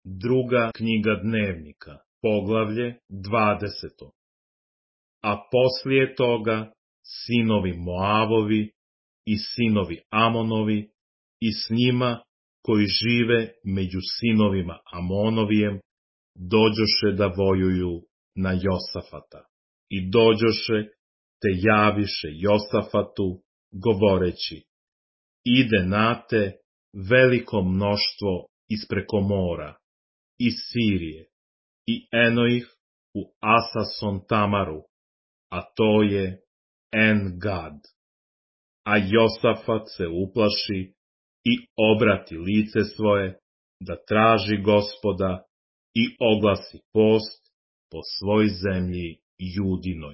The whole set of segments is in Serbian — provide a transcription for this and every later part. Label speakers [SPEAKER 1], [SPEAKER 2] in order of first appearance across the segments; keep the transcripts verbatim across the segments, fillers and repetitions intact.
[SPEAKER 1] Druga knjiga dnevnika, poglavlje dvadeseto. A poslije toga sinovi Moavovi i sinovi Amonovi i s njima koji žive među sinovima Amonovijem dođoše da vojuju na Josafata. I dođoše te javiše Josafatu govoreći: ide nate veliko mnoštvo ispreko mora, iz Sirije, i eno ih u Asason Tamaru, a to je En Gad. A Josafat se uplaši i obrati lice svoje da traži Gospoda i oglasi post po svoj zemlji Judinoj.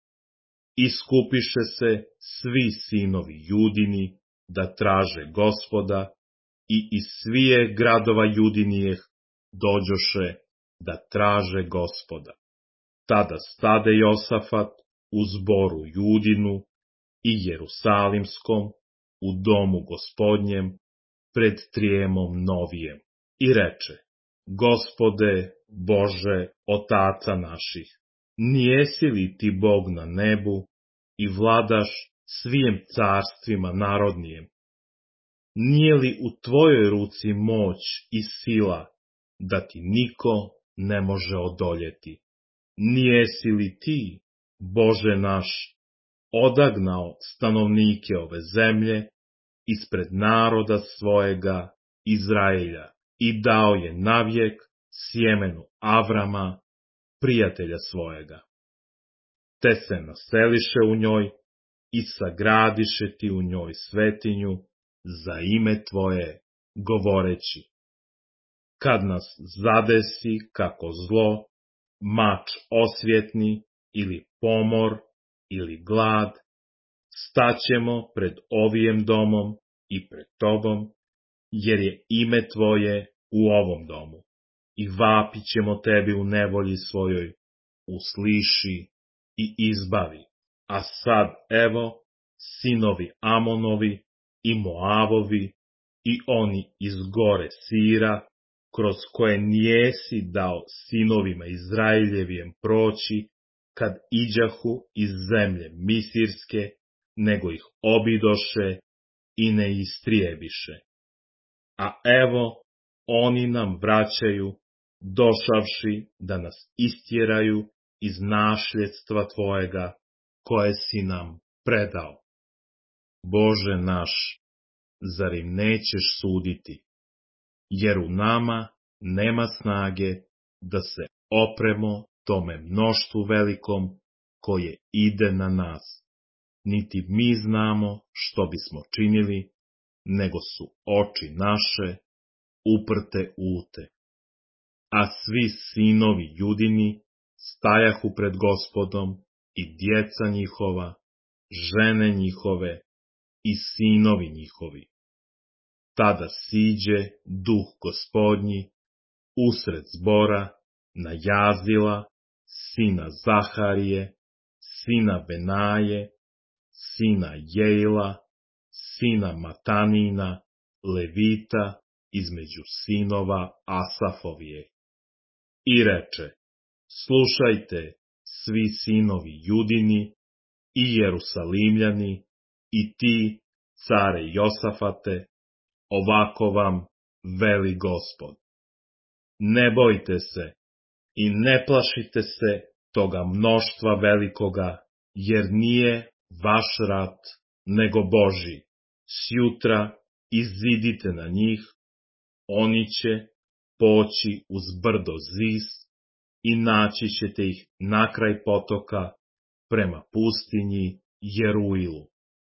[SPEAKER 1] Iskupiše se svi sinovi Judini da traže Gospoda i iz svije gradova Judinijeh dođoše da traže Gospoda. Tada stade Josafat u zboru Judinu i Jerusalimskom u domu Gospodnjem pred trijemom Novijem i reče: Gospode Bože otaca naših, nijesi li ti Bog na nebu i vladaš svijem carstvima narodnijem? Nije li u tvojoj ruci moć i sila da ti niko ne može odoljeti? Nijesi li ti, Bože naš, odagnao stanovnike ove zemlje ispred naroda svojega Izraelja i dao je navijek sjemenu Avrama, prijatelja svojega? Te se naseliše u njoj i sagradiše ti u njoj svetinju za ime tvoje, govoreći: kad nas zadesi kako zlo, mač osvjetni ili pomor ili glad, staćemo pred ovijem domom i pred tobom, jer je ime tvoje u ovom domu, i vapit ćemo tebi u nevolji svojoj, usliši i izbavi. A sad evo, sinovi Amonovi i Moavovi i oni iz gore Sira, kroz koje nijesi dao sinovima Izraeljevijem proći, kad iđahu iz zemlje Misirske, nego ih obidoše i ne istrijebiše. A evo, oni nam vraćaju, došavši da nas istjeraju iz našljedstva tvojega, koje si nam predao. Bože naš, zar im nećeš suditi? Jer u nama nema snage da se opremo tome mnoštvu velikom koje ide na nas. Niti mi znamo što bismo činili, nego su oči naše uprte ute. A svi sinovi Judini stajahu pred Gospodom i djeca njihova, žene njihove i sinovi njihovi. Tada siđe duh Gospodnji usred zbora na Jazila, sina Zaharije, sina Benaje, sina Jejla, sina Matanina, Levita, između sinova Asafovije. I reče: slušajte, svi sinovi Judini i Jerusalimljani i ti, care Josafate, ovako vam veli Gospod: ne bojte se i ne plašite se toga mnoštva velikoga, jer nije vaš rat, nego Božji. Sjutra izidite na njih, oni će poći uz brdo Ziz i naći ćete ih na kraj potoka prema pustinji Jeruilu.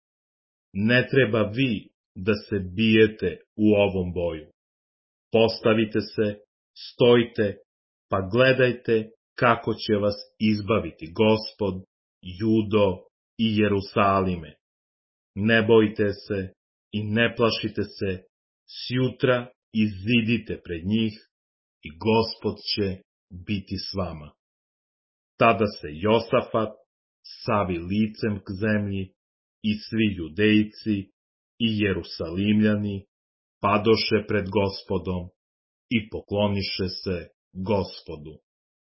[SPEAKER 1] Ne treba vi da se bijete u ovom boju. Postavite se, stojte, pa gledajte kako će vas izbaviti Gospod, Judo i Jerusalime. Ne bojte se i ne plašite se, sjutra izidite pred njih i Gospod će biti s vama. Tada se Josafat savi licem k zemlji i svi Judejci i Jerusalimljani padoše pred Gospodom i pokloniše se Gospodu.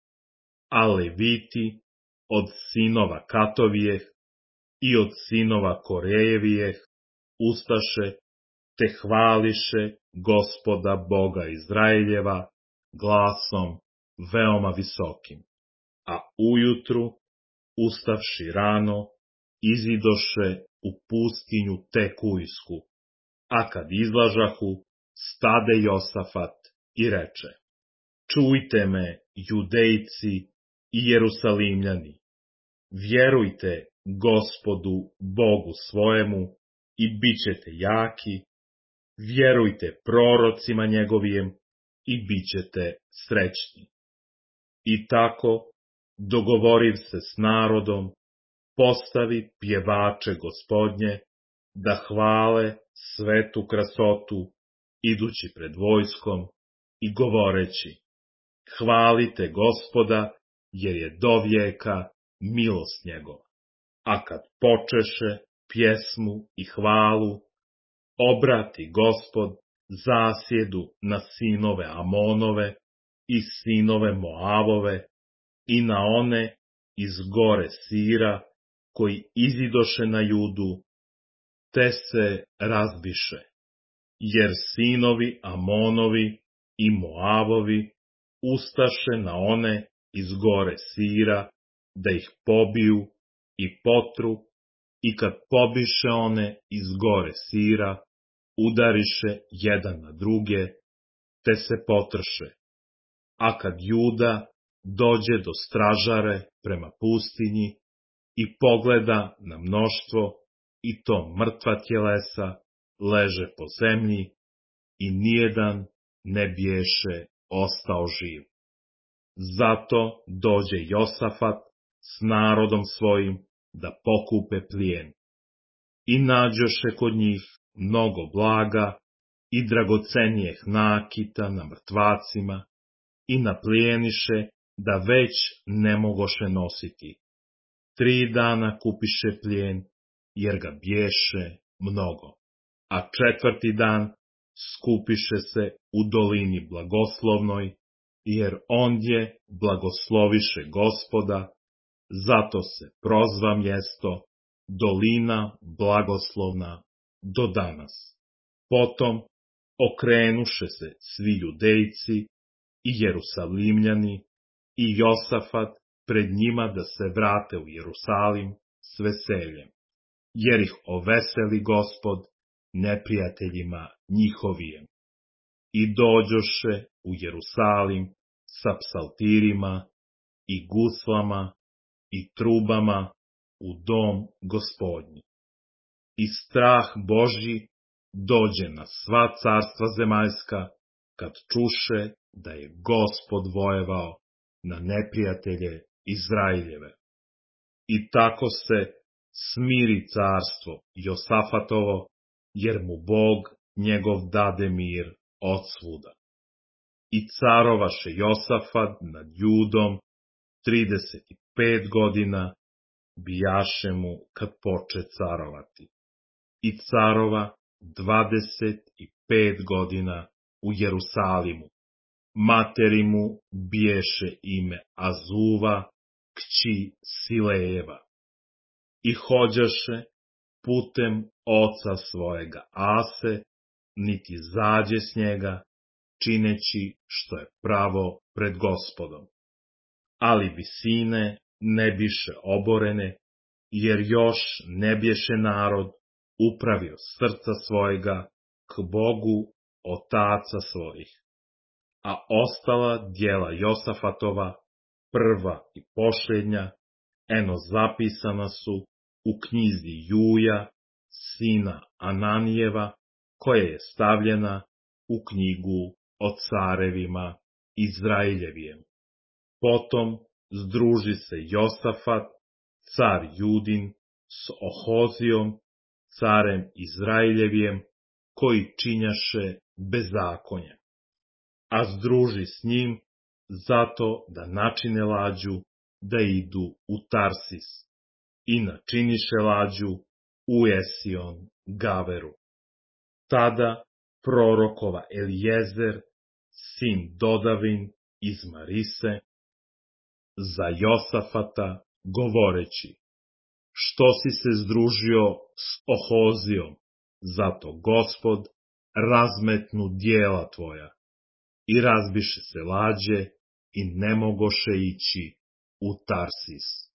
[SPEAKER 1] A Leviti od sinova Katovijeh i od sinova Korejevijeh ustaše te hvališe Gospoda Boga Izraeljeva glasom veoma visokim. A ujutru, ustavši rano, izidoše u pustinju Tekujsku, a kad izlažahu, stade Josafat i reče: Čujte me, Judejci i Jerusalimljani, vjerujte Gospodu Bogu svojemu i bit ćete jaki, vjerujte prorocima njegovijem i bit ćete srećni. I tako, dogovoriv se s narodom, postavi pjevače Gospodnje, da hvale svetu krasotu, idući pred vojskom i govoreći: Hvalite Gospoda, jer je dovijeka milost njegova. A kad počeše pjesmu i hvalu, obrati Gospod zasjedu na sinove Amonove i sinove Moavove i na one iz gore Sira, koji izidoše na Judu, te se razbiše, jer sinovi Amonovi i Moavovi ustaše na one iz gore Sira, da ih pobiju i potru, i kad pobiše one iz gore Sira, udariše jedan na druge, te se potrše. A kad Juda dođe do stražare prema pustinji i pogleda na mnoštvo, i to mrtva tjelesa leže po zemlji, i nijedan ne biješe ostao živ. Zato dođe Josafat s narodom svojim da pokupe plijen. I nađoše kod njih mnogo blaga i dragocenijeh nakita na mrtvacima i naplijeniše da već ne mogoše nositi. Tri dana kupiše plijen, jer ga biješe mnogo. A četvrti dan skupiše se u dolini blagoslovnoj, jer ondje blagosloviše Gospoda, zato se prozva mjesto dolina blagoslovna do danas. Potom okrenuše se svi Judejci i Jerusalimljani i Josafat pred njima da se vrate u Jerusalim s veseljem, jer ih oveseli Gospod neprijateljima njihovijem. I dođoše u Jerusalim sa psaltirima i guslama i trubama u dom Gospodnji. I strah Božji dođe na sva carstva zemaljska, kad čuše da je Gospod vojevao na neprijatelje Izraeljeve. I tako se smiri carstvo Josafatovo, jer mu Bog njegov dade mir od svuda. I carovaše Josafat nad Judom trideset pet godina, bijaše mu kad poče carovati. I carova dvadeset pet godina u Jerusalimu. Materi mu biješe ime Azuva, kći Silejeva. I hođaše putem oca svojega Ase, niti zađe s njega, čineći što je pravo pred Gospodom. Ali visine ne biše oborene, jer još ne bješe narod upravio srca svojega k Bogu otaca svojih. A ostala djela Josafatova, prva i posljednja, eno zapisana su u knjizi Juja, sina Ananijeva, koja je stavljena u knjigu o carevima Izraeljevijem. Potom združi se Josafat, car Judin, s Ohozijom, carem Izraeljevijem, koji činjaše bezakonje. A združi s njim zato da načine lađu da idu u Tarsis, i načiniše lađu u Esion Gaveru. Tada prorokova Elijezer, sin Dodavin iz Marise, za Josafata, govoreći: što si se združio s Ohozijom, zato Gospod razmetnu dijela tvoja. I razbiše se lađe i ne mogoše ići u Tarsis.